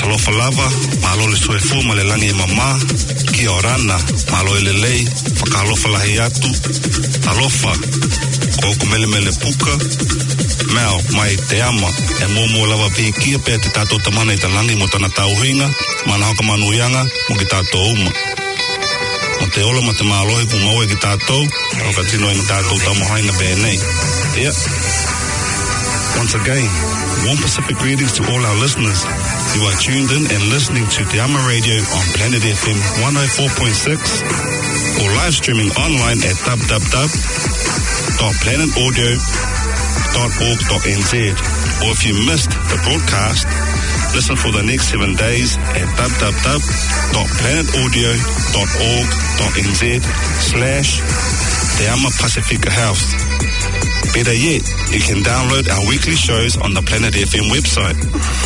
talofa lava, malo le soefu ma le langi mama, ki orana, malo le lei, whakalofa lahi atu, talofa, ko kumele puka, meo mai te ama, e mō lava pi kia pēr te tātou tamana i ta langi mo tana tauhinga, mana haka manuianga, mo ki tātou uma. Mo te ola ma te mālohi ku maue ki tātou, o ka tino i tātou tamohaina bēnei. Yeah. Once again, warm Pacific greetings to all our listeners. You are tuned in and listening to Te Ama Radio on Planet FM 104.6 or live streaming online at www.planetaudio.org.nz. Or if you missed the broadcast, listen for the next 7 days at www.planetaudio.org.nz/Te Ama Pacifica House. Better yet, you can download our weekly shows on the Planet FM website.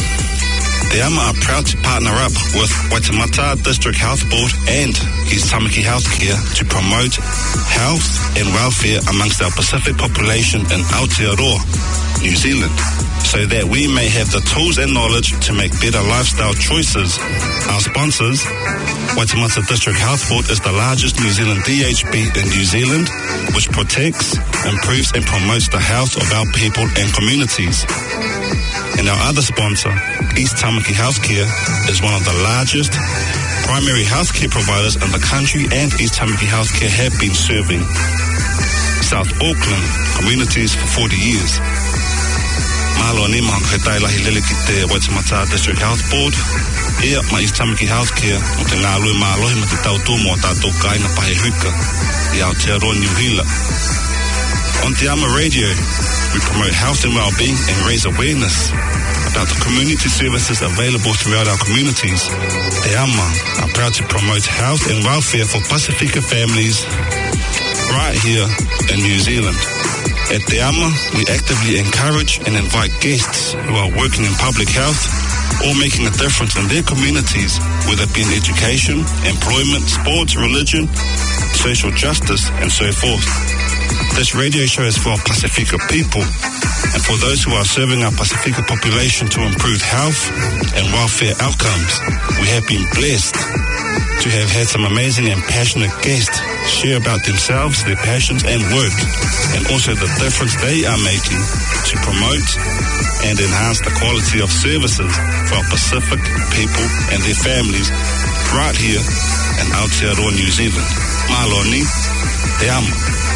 Te Ama are proud to partner up with Waitemata District Health Board and East Tamaki Healthcare to promote health and welfare amongst our Pacific population in Aotearoa, New Zealand, so that we may have the tools and knowledge to make better lifestyle choices. Our sponsors, Waitemata District Health Board is the largest New Zealand DHB in New Zealand, which protects, improves and promotes the health of our people and communities. And our other sponsor, East Tamaki Healthcare, is one of the largest primary healthcare providers in the country, and East Tamaki Healthcare have been serving South Auckland communities for 40 years. Malo ni maha kai lahi lele ki te Waitemata District Health Board. Ia ma East Tamaki Healthcare o te ngā lui mālohi ma te tautu mo tātou kaina pahe huka i Aotearoa New Hila. On Te Ama Radio, we promote health and well-being and raise awareness about the community services available throughout our communities. Te Ama are proud to promote health and welfare for Pasifika families right here in New Zealand. At Te Ama, we actively encourage and invite guests who are working in public health or making a difference in their communities, whether it be in education, employment, sports, religion, social justice, and so forth. This radio show is for our Pasifika people and for those who are serving our Pasifika population to improve health and welfare outcomes. We have been blessed to have had some amazing and passionate guests share about themselves, their passions and work, and also the difference they are making to promote and enhance the quality of services for our Pacific people and their families right here in Aotearoa, New Zealand. Maloni, Te Ama.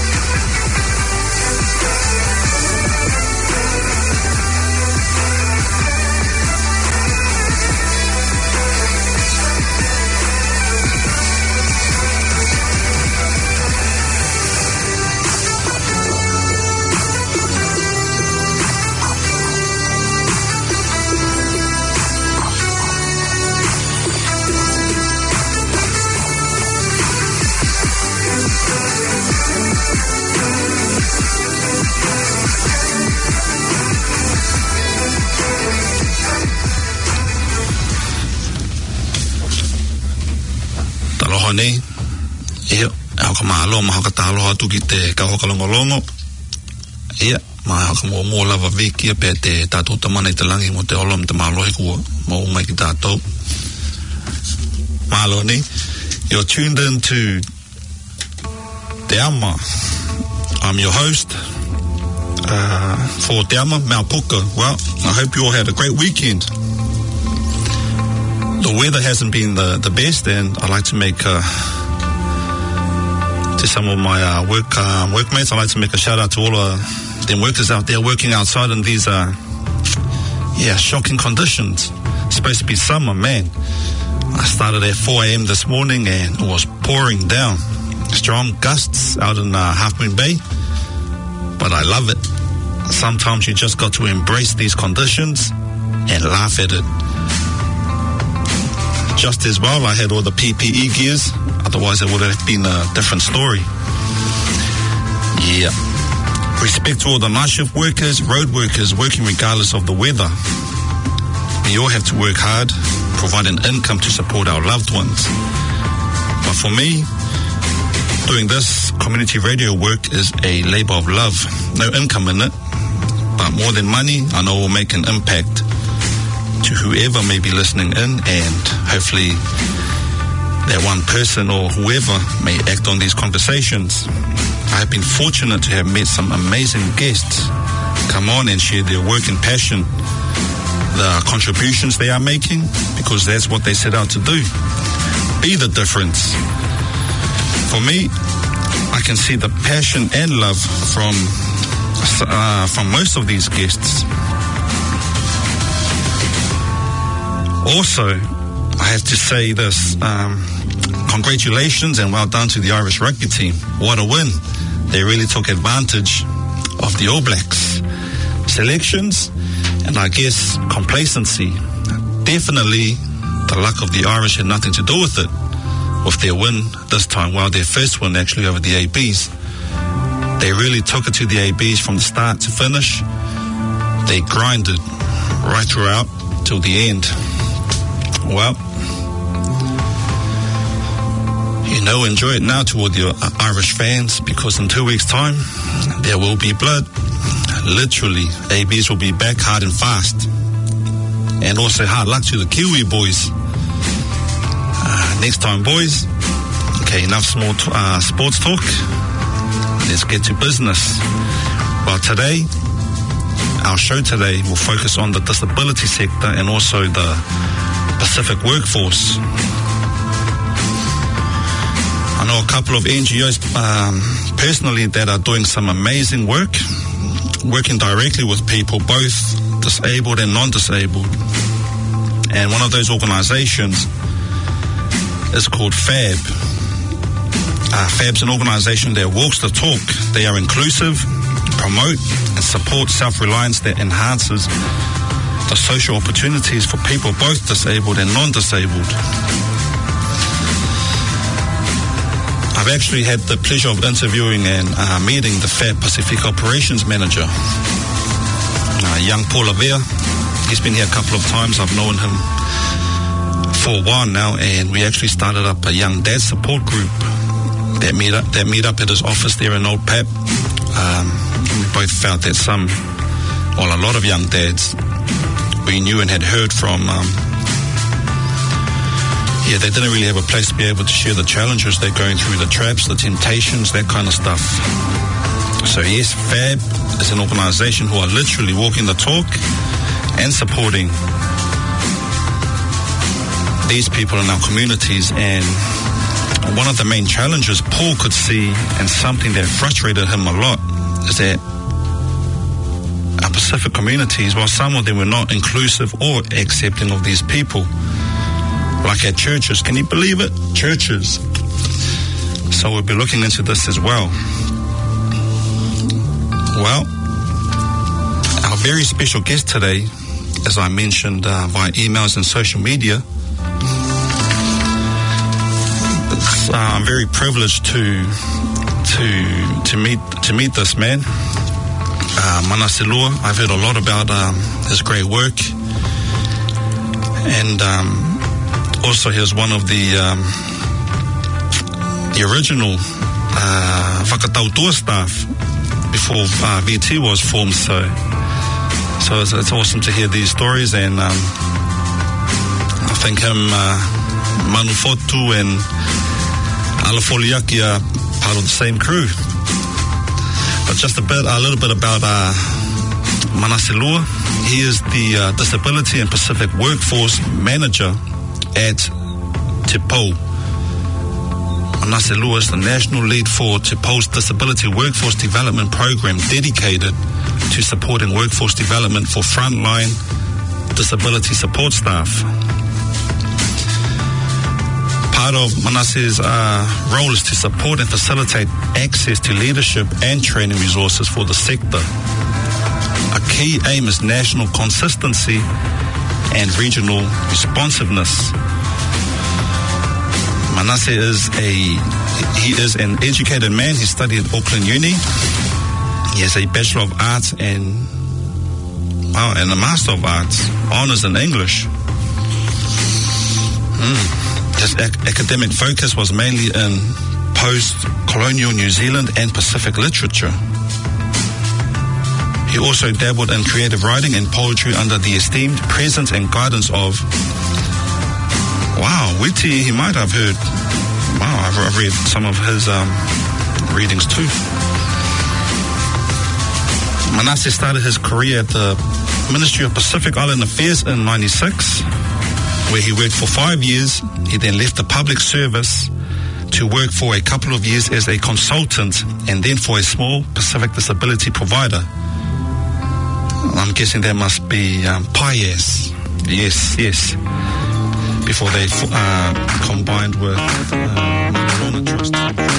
Nei, ia, haka mahalo, ma haka tāloha atu ki te kauhaka longolongo. Ia, ma haka mō lava vikia pē te tātou tamana i te langi mo te olo me te mahalohi kua mō mai ki tātou. Mahalo nei, you're tuned in to Te Ama. I'm your host for Te Ama, Maupuka. Well, I hope you all had a great weekend. The weather hasn't been the best, and I'd like to make to some of my workmates, I'd like to make a shout out to all them workers out there working outside in these shocking conditions. It's supposed to be summer, man. I started at 4 a.m. this morning and it was pouring down. Strong gusts out in Half Moon Bay, but I love it. Sometimes you just got to embrace these conditions and laugh at it. Just as well, I had all the PPE gears. Otherwise, it would have been a different story. Yeah. Respect to all the night shift workers, road workers working regardless of the weather. We all have to work hard, provide an income to support our loved ones. But for me, doing this community radio work is a labor of love. No income in it, but more than money, I know it will make an impact to whoever may be listening in, and hopefully that one person or whoever may act on these conversations. I have been fortunate to have met some amazing guests come on and share their work and passion, the contributions they are making, because that's what they set out to do. Be the difference. For me, I can see the passion and love from most of these guests. Also, I have to say this, congratulations and well done to the Irish rugby team. What a win. They really took advantage of the All Blacks selections, and I guess complacency. Definitely the luck of the Irish had nothing to do with it, with their win this time. Well, their first win actually over the ABs. They really took it to the ABs from the start to finish. They grinded right throughout till the end. Well, enjoy it now toward your Irish fans, because in 2 weeks' time, there will be blood. Literally, ABs will be back hard and fast. And also hard luck to the Kiwi boys. Next time, boys. Okay, enough small sports talk. Let's get to business. Well, today, our show today will focus on the disability sector and also the Pacific workforce. I know a couple of NGOs personally that are doing some amazing work, working directly with people, both disabled and non-disabled. And one of those organizations is called FAB. FAB's an organization that walks the talk. They are inclusive, promote and support self-reliance that enhances the social opportunities for people both disabled and non-disabled. I've actually had the pleasure of interviewing and meeting the FAB Pacific Operations Manager, young Paul Avea. He's been here a couple of times. I've known him for a while now, and we actually started up a young dad support group that meet up at his office there in Old Pap. We both felt that a lot of young dads we knew and had heard from, they didn't really have a place to be able to share the challenges they're going through, the traps, the temptations, that kind of stuff. So yes, FAB is an organization who are literally walking the talk and supporting these people in our communities. And one of the main challenges Paul could see, and something that frustrated him a lot, is that our Pacific communities, while some of them were not inclusive or accepting of these people, like at churches. Can you believe it? Churches. So we'll be looking into this as well. Well, our very special guest today, as I mentioned via emails and social media, I'm very privileged to meet this man, Manase Lua. I've heard a lot about his great work, and also, he was one of the original Whakatautua staff before VT was formed. So it's awesome to hear these stories, and I think him, Manu Fotu and Alafoliaki are part of the same crew. But just a little bit about Manase Lua. He is the Disability and Pacific Workforce Manager at Te Pou. Manase Lua is the national lead for Te Pou's Disability Workforce Development Program, dedicated to supporting workforce development for frontline disability support staff. Part of Manase's role is to support and facilitate access to leadership and training resources for the sector. A key aim is national consistency and regional responsiveness. Manase is an educated man. He studied at Auckland Uni. He has a Bachelor of Arts and a Master of Arts, honours in English. His academic focus was mainly in post-colonial New Zealand and Pacific literature. He also dabbled in creative writing and poetry under the esteemed presence and guidance of... Wow, Witi, he might have heard... Wow, I've read some of his readings too. Manasseh started his career at the Ministry of Pacific Island Affairs in 96, where he worked for 5 years. He then left the public service to work for a couple of years as a consultant and then for a small Pacific disability provider. I'm guessing that must be PIAS. Yes. Before they combined with Marona Trust.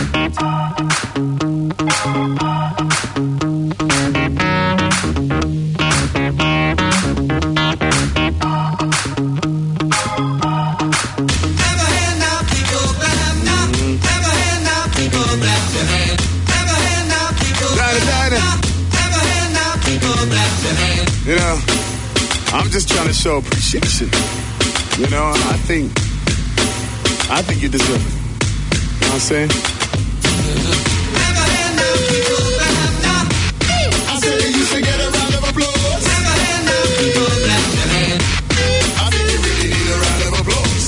You know, I'm just trying to show appreciation. You know, I think you deserve it. You know what I'm saying? I said that you should get a round of applause. I think you really need a round of applause.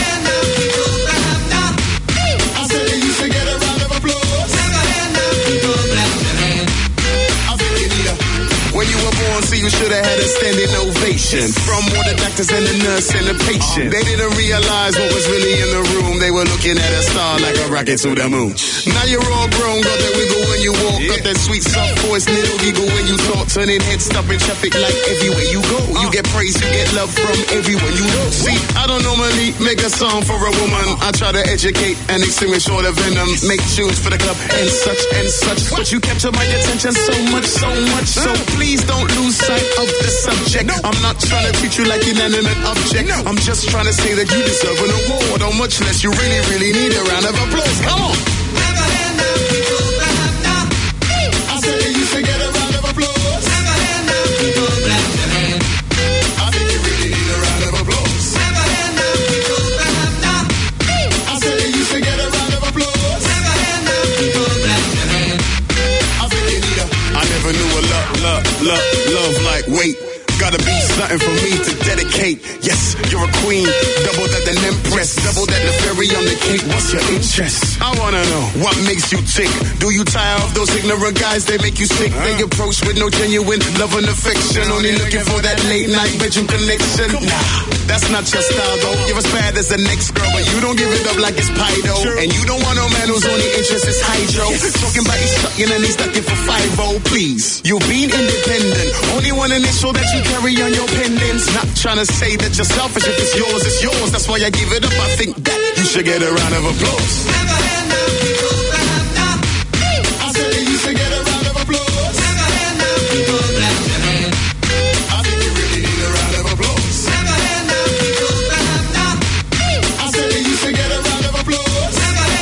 I said that you should get a round of applause. I think you need a... When you were born, see, you should have had a standing ovation from all the doctors and the nurse and the patient. They didn't realize what was really in the room. They were looking at a star like a rocket to the moon. Now you're all grown, got that wiggle when you walk, got that sweet soft voice, little giggle when you talk, turning heads, stopping traffic like everywhere you go. You get praise, you get love from everyone you know. See, I don't normally make a song for a woman. I try to educate and extinguish all the venom, make tunes for the club and such and such. But you capture my attention so much. So please don't lose sight of the subject. I'm not trying to treat you like an inanimate object. I'm just trying to say that you deserve an award, or much less you really need a round of applause. Come on. I said that you should get a round of applause. I think you really need a round of applause. I said that you should get a round of applause. I think you need a... I never knew a love like wait. Gotta be something for me to dedicate. Yes, you're a queen, double that an empress, double that the fairy on the cake. What's your interest? I wanna know what makes you tick. Do you tire of those ignorant guys? They make you sick. They approach with no genuine love and affection, only looking for that late night bedroom connection. Nah, that's not your style though. You're as bad as the next girl, but you don't give it up like it's Pido. And you don't want no man whose only interest is hydro. Talking about he's sucking and he's ducking for 5-0. Please, you being independent, only one initial that you carry on your pendants. Not trying to say that you're selfish. If it's yours, it's yours. That's why I give it up. I think that you should get a round of applause. I said that you should get a round of applause. I think you really need a round of applause. I said that you should get a round of applause.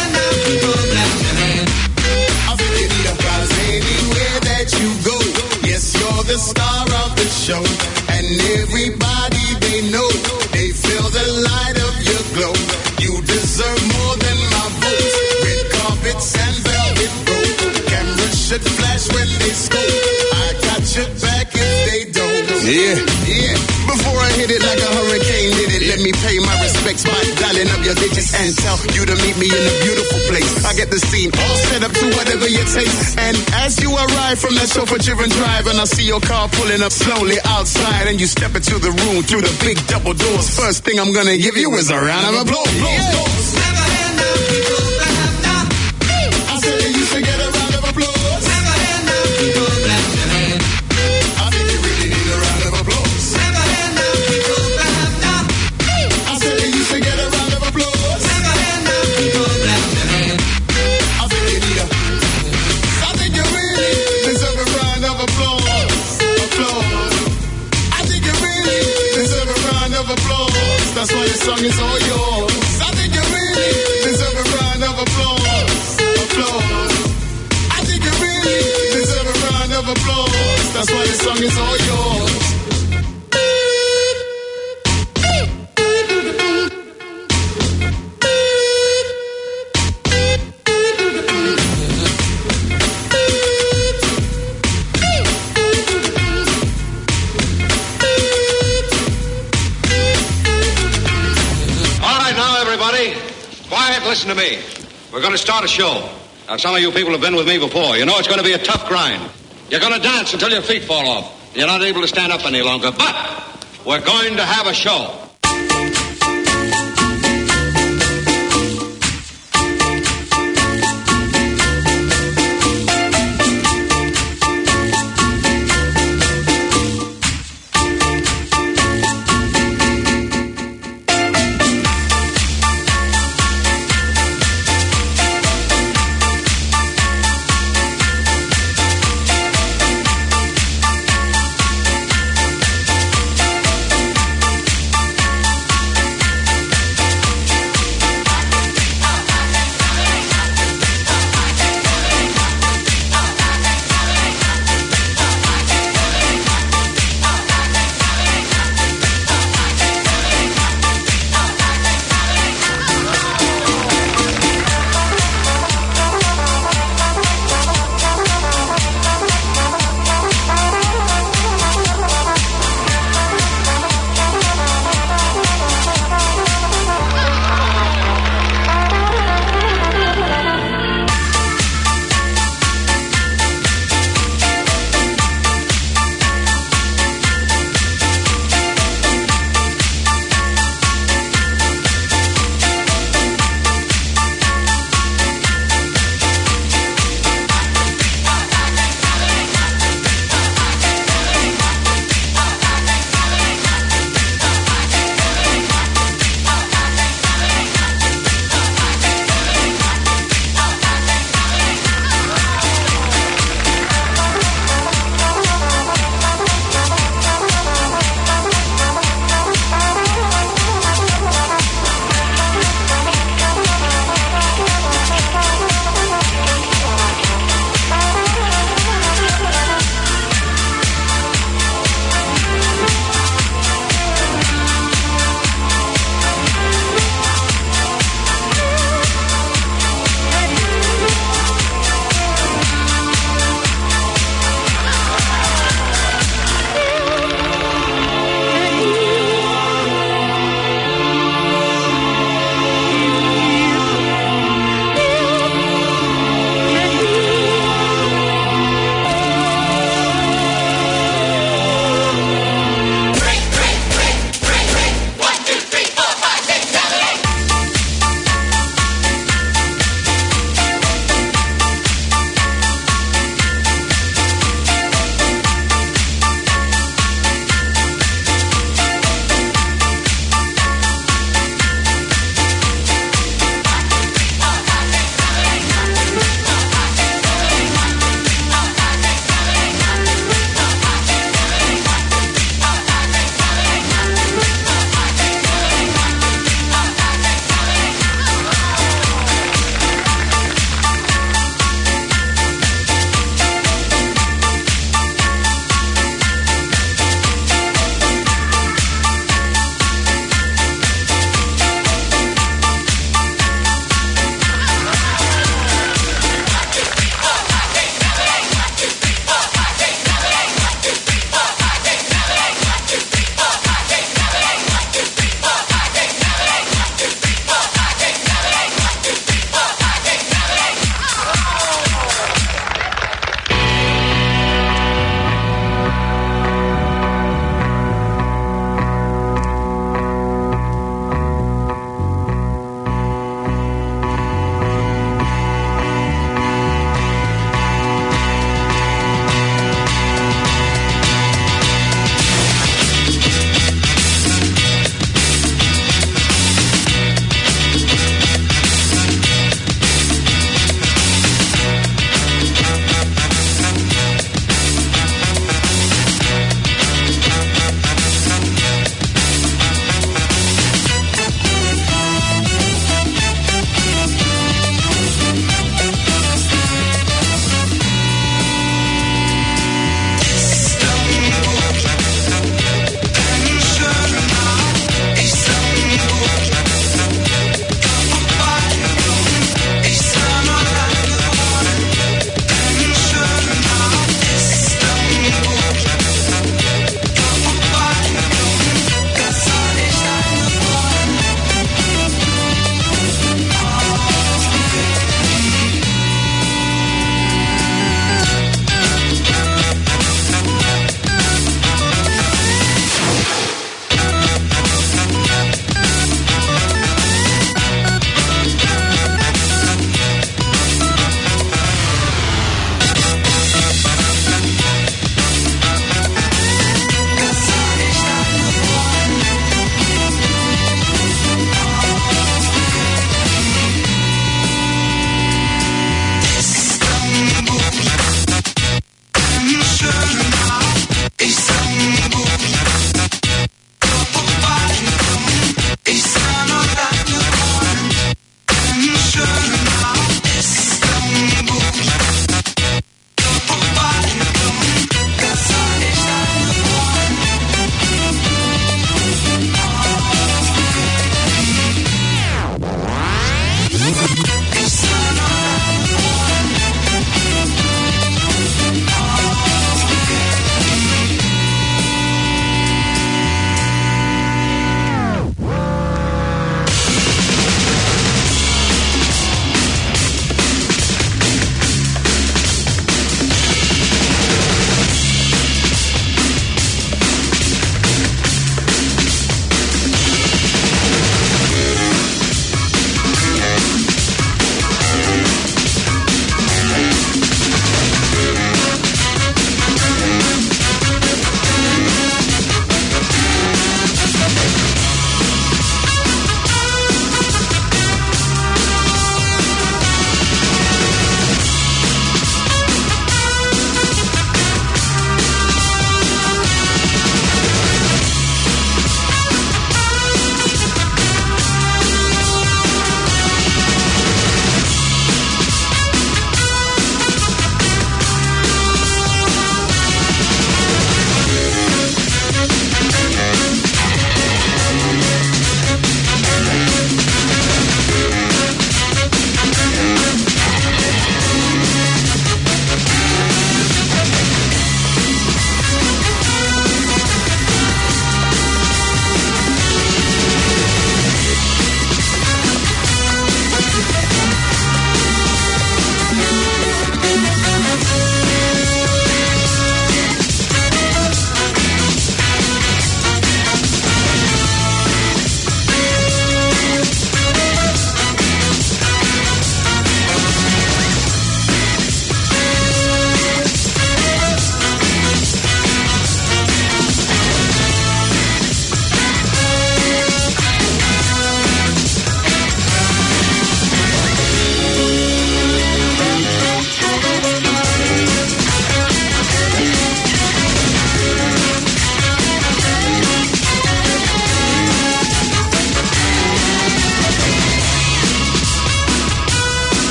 I think you need a prize anywhere that you go. Yes, you're the star of the show. And everybody they know, they feel the light of your glow. You deserve more than my vote. Red carpets and velvet rope. Cameras should flash when they scope. I got your back if they don't. Yeah. Before I hit it like a hurricane did it, let me pay my respects by dialing up your digits and tell you to meet me in a beautiful place. I get the scene all set up to whatever you taste. And as you arrive from that chauffeur-driven drive, and I see your car pulling up slowly outside, and you step into the room through the big double doors, first thing I'm gonna give you is a round of applause. I said that you should get a round of applause. I think you really need a round of applause. I said that you should get a round of applause. I think you need a... I think you really deserve a round of applause. I think you really deserve a round of applause. That's why the song is all yours. I think you really deserve a round of applause. I think you really deserve a round of applause. That's why the song is all yours. listen to me. We're going to start a show. Now, some of you people have been with me before. You know it's going to be a tough grind. You're going to dance until your feet fall off. You're not able to stand up any longer. But we're going to have a show.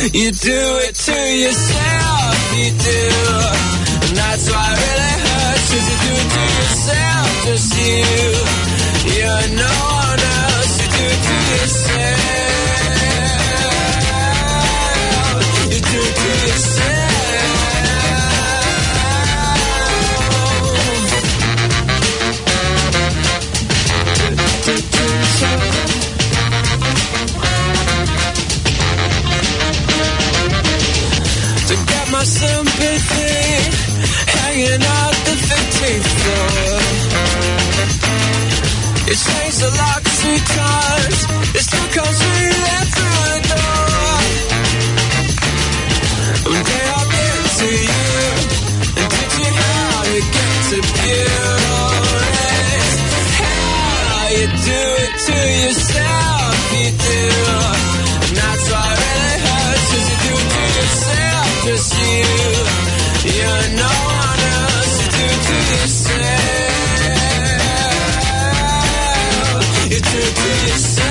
You do it to yourself, you do. And that's why it really hurts, 'cause you do it to yourself, just you. You're no one else, you do it to yourself. You do it to yourself. To get my sympathy, hanging out the 15th floor. It changed the lock 3 times, it still comes right through the door. One day I'll get to you, and teach you how to get to pure. How you do it to yourself, you do. And that's why it really hurts, 'cause you do it to yourself, just you. You're no one else, you do it to yourself. You do it to yourself.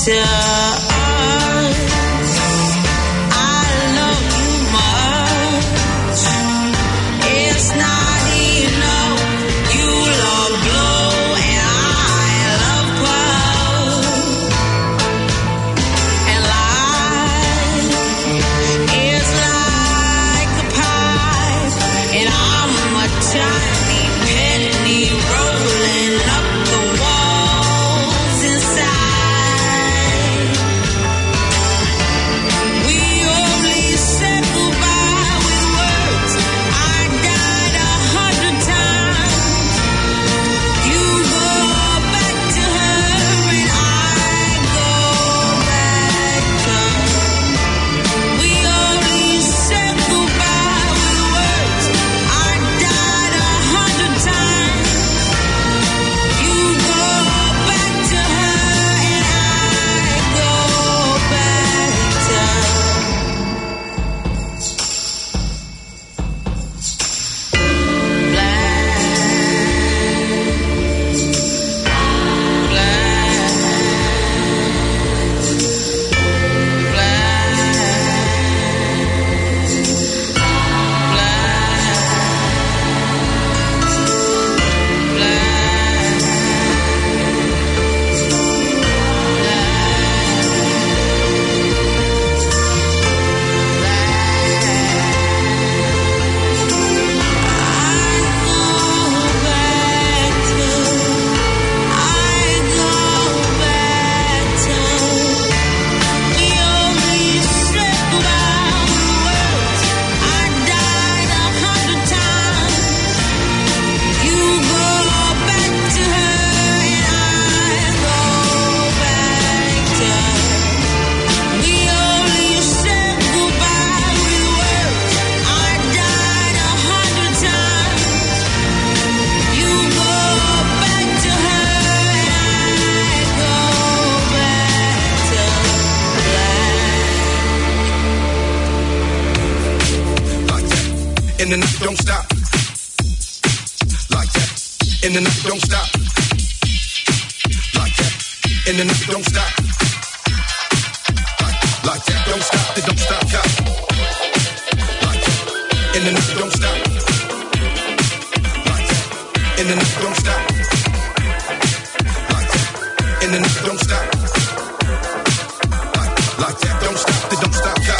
In the night, don't stop. Like that. In the night, don't stop. Like that. In the night, don't stop. Like that, don't stop. Don't stop, stop. Like that. In the night, don't stop. Like that. In the night, don't stop. Like that. In the night, don't stop. Like that, don't stop. Don't stop, stop.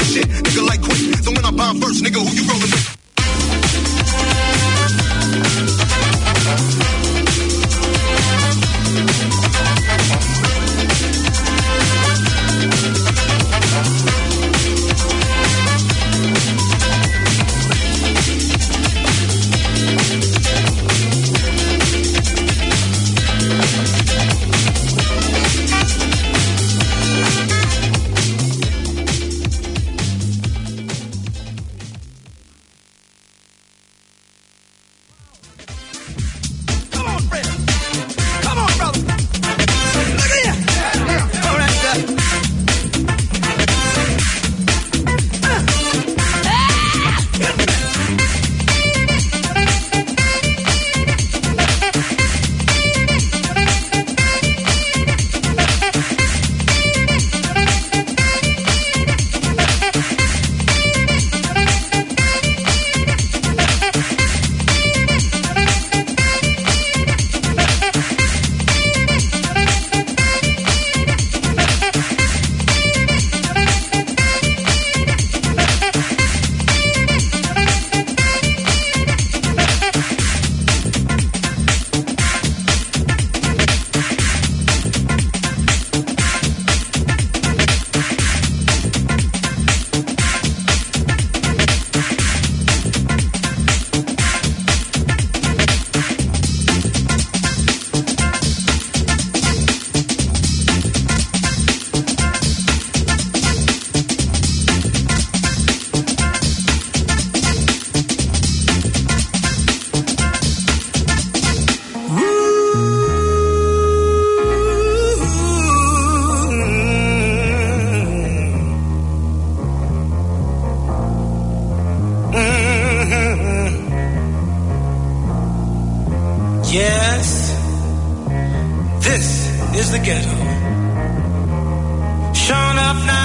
my shit, nigga, like quick. So when I bomb first, nigga, who you rolling with? Yes, this is the ghetto. Showing up now.